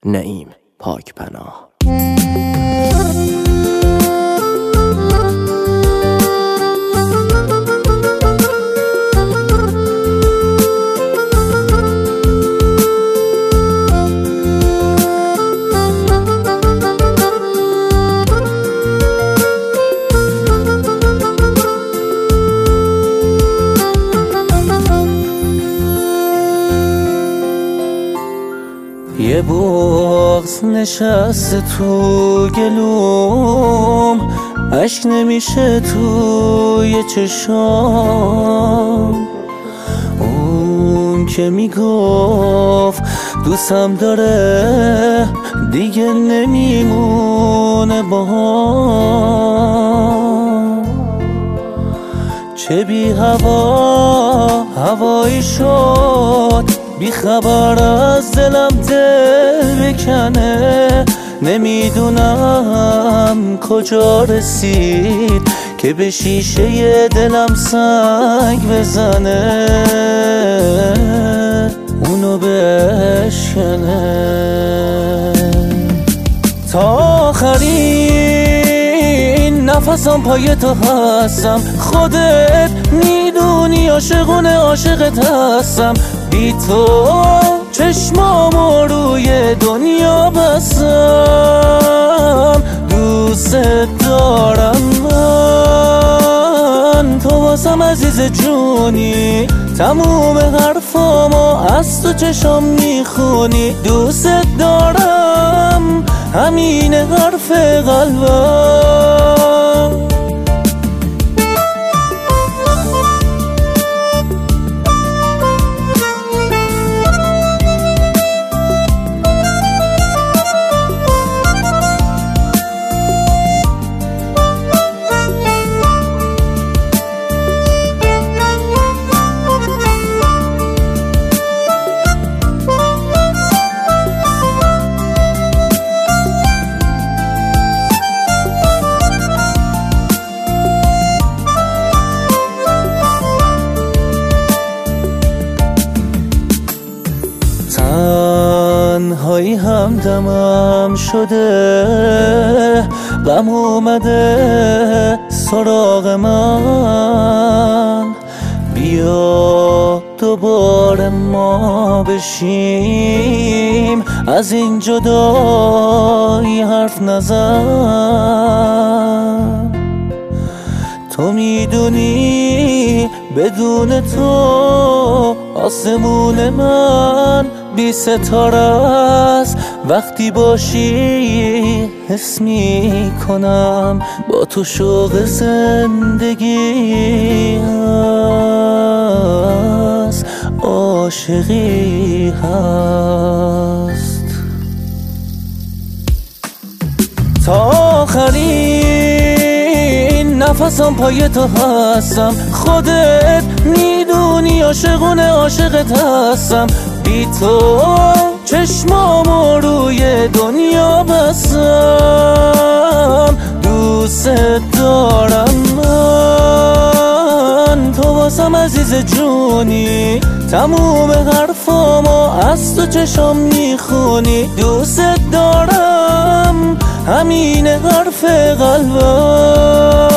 نعیم پاکپناه. یه بغض نشسته تو گلوم، اشک نمیشه توی چشام. اون که میگفت دوستم داره دیگه نمیمونه باهام. چه بی هوایی شد، بی خبر از دلم دل بکنه. نمیدونم کجا رسید که به شیشه دلم سنگ بزنه، اونو بشکنه. تا آخرین نفسم پای تو هستم، خودت میدونی عاشقت هستم. بی تو چشمامو روی دنیا بستم. دوست دارم من، تو واسم عزیز جونی. تموم حرفامو از تو چشم میخونی. دوست دارم، همین حرف قلبم. تنهایی همدمم شده، غم اومده سراغ من. بیا دوباره ما بشیم، از این جدایی حرف نزن. تو میدونی بدون تو آسمون من بی ستاره است. وقتی باشی حس می کنم با تو شوق زندگی هست، عاشقی هست. تا آخرین نفسم پای تو هستم، خودت میدونی عاشقت هستم. بی تو چشمامو روی دنیا بستم. دوست دارم من، تو واسم عزیز جونی. تموم حرفامو از تو چشم میخونی. دوست دارم، همین حرف قلبم.